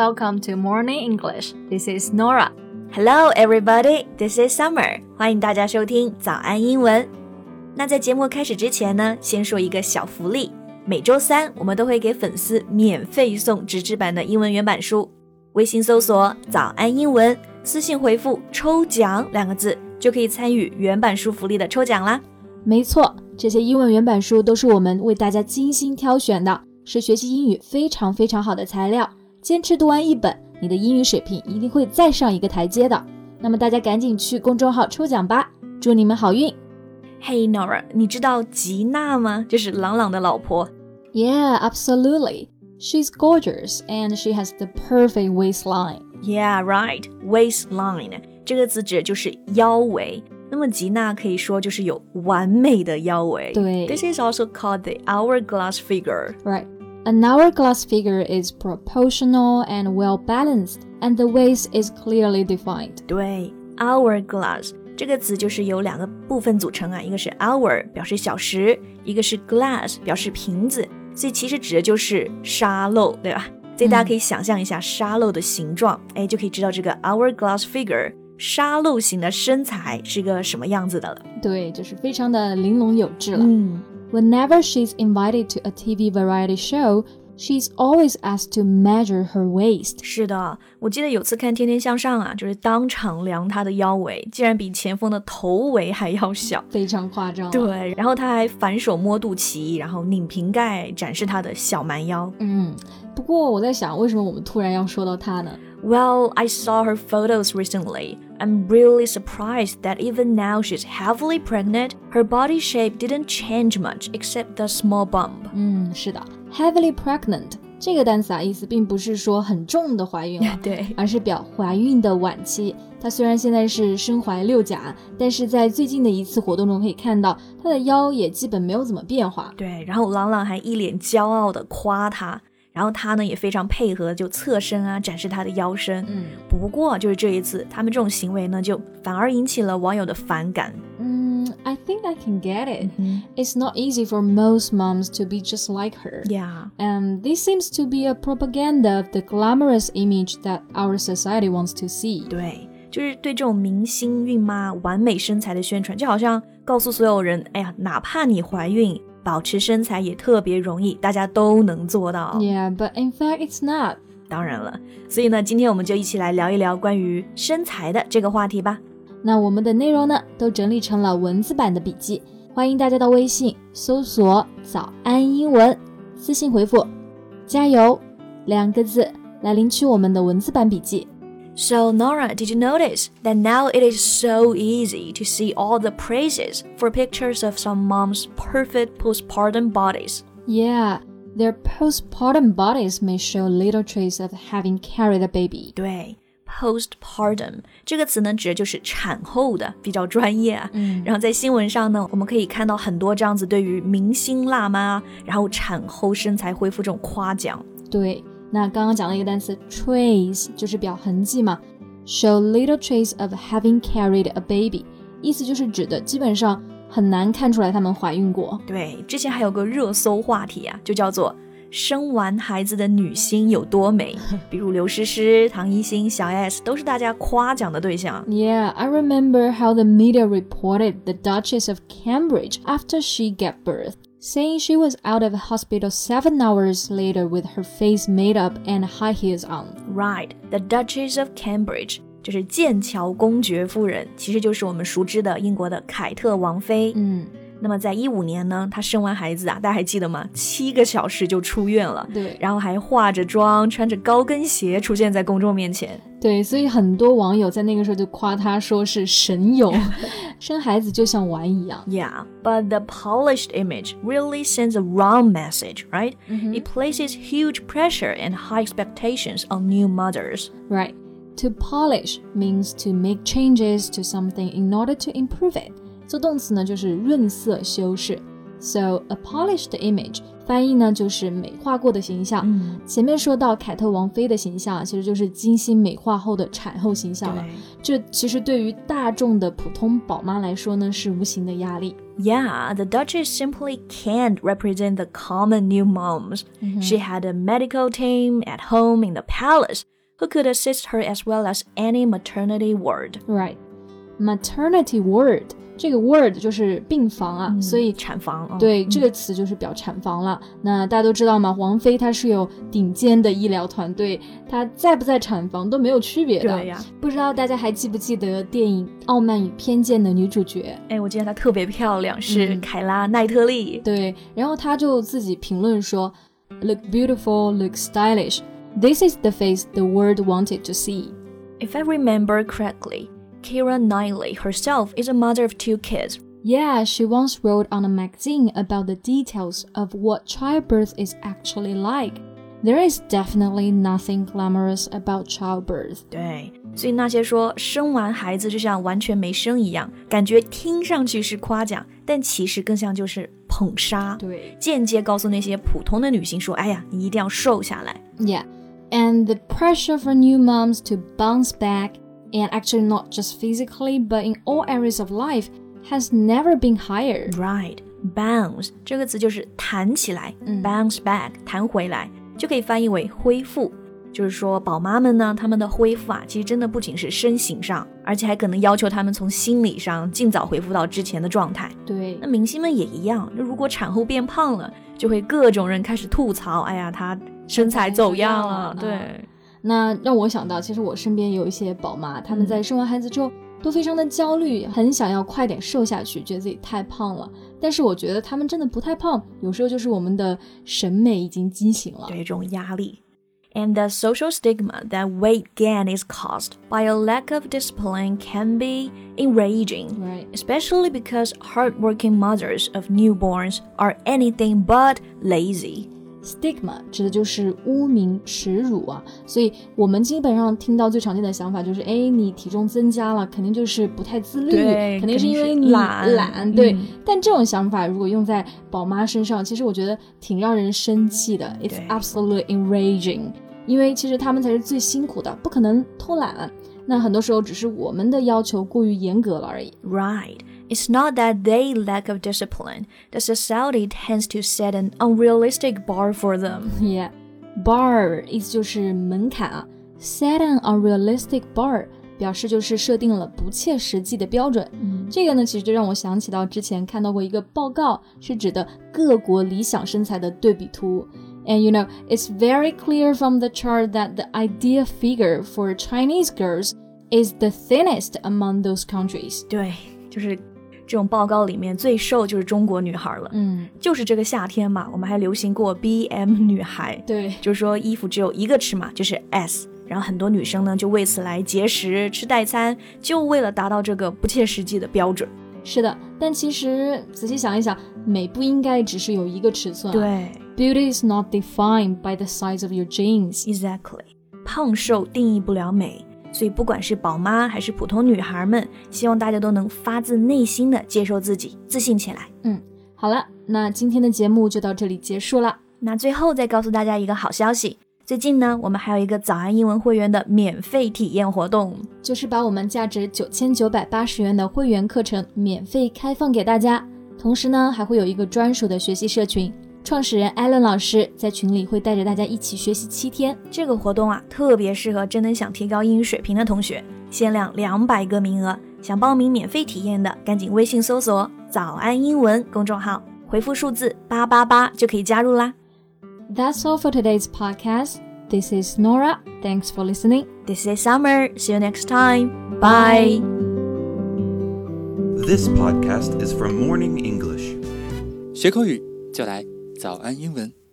welcome to Morning English. This is Nora. Hello everybody, this is Summer. 欢迎大家收听早安英文。那在节目开始之前呢，先说一个小福利。每周三我们都会给粉丝免费送纸质版的英文原版书。微信搜索早安英文，私信回复抽奖2个字，就可以参与原版书福利的抽奖啦。 没错，这些英文原版书都是我们为大家精心挑选的，是学习英语非常非常好的材料。坚持读完一本，你的英语水平一定会再上一个台阶的。那么大家赶紧去公众号抽奖吧，祝你们好运。 Hey Nora, 你知道吉娜吗？就是朗朗的老婆。 Yeah, absolutely. She's gorgeous and she has the perfect waistline. Yeah, right. Waistline 这个词指就是腰围。那么吉娜可以说就是有完美的腰围。 对。 This is also called the hourglass figure. Right.An hourglass figure is proportional and well-balanced, and the waist is clearly defined. 对 hourglass 这个词就是由2个部分组成啊，一个是 hour 表示小时，一个是 glass 表示瓶子，所以其实指的就是沙漏，对吧？所以大家可以想象一下沙漏的形状，就可以知道这个 hourglass figure 沙漏型的身材是个什么样子的了。 对，就是非常的玲珑有致了。Whenever she's invited to a TV variety show, she's always asked to measure her waist. 是的，我记得有次看《天天向上》啊，就是当场量她的腰围，竟然比前锋的头围还要小， 非常夸张。 对，然后她还反手摸肚脐，然后拧瓶盖展示她的小蛮腰。 不过我在想，为什么我们突然要说到她呢？ Well, I saw her photos recently. I'm really surprised that even now she's heavily pregnant, her body shape didn't change much except the small bump. 是的 heavily pregnant 这个单词啊，意思并不是说很重的怀孕了， 对， 而是表怀孕的晚期。她虽然现在是身怀6甲，但是在最近的一次活动中可以看到，她的腰也基本没有怎么变化。 对，然后朗朗还一脸骄傲地夸她。然后他呢也非常配合，就侧身啊展示他的腰身。不过就是这一次他们这种行为呢就反而引起了网友的反感。 I think I can get it. It's not easy for most moms to be just like her. Yeah. And this seems to be a propaganda of the glamorous image that our society wants to see. 对，就是对这种明星孕妈完美身材的宣传，就好像告诉所有人，哎呀，哪怕你怀孕保持身材也特别容易，大家都能做到。 Yeah, but in fact it's not. 当然了，所以呢，今天我们就一起来聊一聊关于身材的这个话题吧。 那我们的内容呢，都整理成了文字版的笔记，欢迎大家到微信搜索早安英文，私信回复加油2个字来领取我们的文字版笔记。 So Nora, did you notice that now it is so easy to see all the praises for pictures of some moms' perfect postpartum bodies? Yeah, their postpartum bodies may show little trace of having carried a baby. 对 postpartum 这个词呢指的就是产后的，比较专业啊。然后在新闻上呢，我们可以看到很多这样子对于明星辣妈然后产后身材恢复这种夸奖。 对，那刚刚讲了一个单词 trace 就是表痕迹嘛， show little trace of having carried a baby 意思就是指的基本上很难看出来她们怀孕过。 对，之前还有个热搜话题啊，就叫做生完孩子的女星有多美，比如刘诗诗、唐艺昕、小 S 都是大家夸奖的对象。 Yeah, I remember how the media reported the Duchess of Cambridge after she gave birth, saying she was out of hospital 7 hours later with her face made up and high heels on. Right, the Duchess of Cambridge 就是剑桥公爵夫人，其实就是我们熟知的英国的凯特王妃。那么在15年呢，她生完孩子啊，大家还记得吗？7个小时就出院了。 对， 然后还化着妆，穿着高跟鞋出现在公众面前。 对，所以很多网友在那个时候就夸她说是神勇，生孩子就像玩一样。 Yeah, but the polished image really sends a wrong message, right? It places huge pressure and high expectations on new mothers. Right. To polish means to make changes to something in order to improve it. 做动词呢就是润色修饰。So a polished image 翻译呢就是美化过的形象。前面说到凯特王妃的形象其实就是精心美化后的产后形象了。这其实对于大众的普通宝妈来说呢是无形的压力。 Yeah, the Duchess simply can't represent the common new moms. She had a medical team at home in the palace who could assist her as well as any maternity ward. Right. Maternity ward 这个 ward 就是病房啊，所以产房对，这个词就是表产房了。那大家都知道吗？王菲她是有顶尖的医疗团队，她在不在产房都没有区别的。 对呀， 不知道大家还记不记得电影《傲慢与偏见》的女主角？ 我记得她特别漂亮，是凯拉奈特利。 对，然后她就自己评论说 ，Look beautiful, look stylish. This is the face the world wanted to see. If I remember correctly.Keira Knightley herself is a mother of 2 kids. Yeah, she once wrote on a magazine about the details of what childbirth is actually like. There is definitely nothing glamorous about childbirth. 对，所以那些说生完孩子就像完全没生一样，感觉听上去是夸奖，但其实更像就是捧杀。 对， 间接告诉那些普通的女性说，哎呀，你一定要瘦下来。 Yeah, and the pressure for new moms to bounce back.And actually not just physically, but in all areas of life, has never been higher. Right, bounce 这个词就是弹起来，bounce back 弹回来，就可以翻译为恢复。就是说宝妈们呢，她们的恢复啊，其实真的不仅是身形上，而且还可能要求她们从心理上尽早恢复到之前的状态。 对， 那明星们也一样，如果产后变胖了，就会各种人开始吐槽，哎呀，她身材走样了。对。 那让我想到，其实我身边有一些宝妈，她们在生完孩子之后都非常的焦虑，很想要快点瘦下去，觉得自己太胖了。但是我觉得她们真的不太胖，有时候就是我们的审美已经畸形了。 对，这种压力。And the social stigma that weight gain is caused by a lack of discipline can be enraging, right. Especially because hardworking mothers of newborns are anything but lazy.Stigma 指的就是污名耻辱啊，所以我们基本上听到最常见的想法就是你体重增加了，肯定就是不太自律，肯定是因为你懒，对。但这种想法如果用在宝妈身上，其实我觉得挺让人生气的。It's absolutely enraging， 因为其实他们才是最辛苦的，不可能偷懒。那很多时候只是我们的要求过于严格了而已。 Right.It's not that they lack of discipline. The society tends to set an unrealistic bar for them. Yeah, bar 意思就是门槛啊。Set an unrealistic bar 表示就是设定了不切实际的标准。这个呢，其实就让我想起到之前看到过一个报告，是指的各国理想身材的对比图。And you know, it's very clear from the chart that the ideal figure for Chinese girls is the thinnest among those countries. 对，就是这种报告里面最瘦就是中国女孩了。就是这个夏天嘛，我们还流行过 BM 女孩。 对， 就是说衣服只有一个尺码，就是 S。然后很多女生呢就为此来节食吃代餐，就为了达到这个不切实际的标准。 是的，但其实仔细想一想，美不应该只是有一个尺寸。 对， Beauty is not defined by the size of your jeans. Exactly. 胖瘦定义不了美。所以不管是宝妈还是普通女孩们，希望大家都能发自内心的接受自己，自信起来。 好了，那今天的节目就到这里结束了。 那最后再告诉大家一个好消息，最近呢，我们还有一个早安英文会员的免费体验活动， 就是把我们价值9980元的会员课程免费开放给大家，同时呢，还会有一个专属的学习社群。创始人 Allen 老师在群里会带着大家一起学习7天。 这个活动啊，特别适合真的想提高英语水平的同学，限量200个名额。想报名免费体验的，赶紧微信搜索早安英文公众号，回复数字888就可以加入啦。 That's all for today's podcast. This is Nora. Thanks for listening. This is Summer. See you next time. Bye. This podcast is from Morning English. 学口语就来早安英文。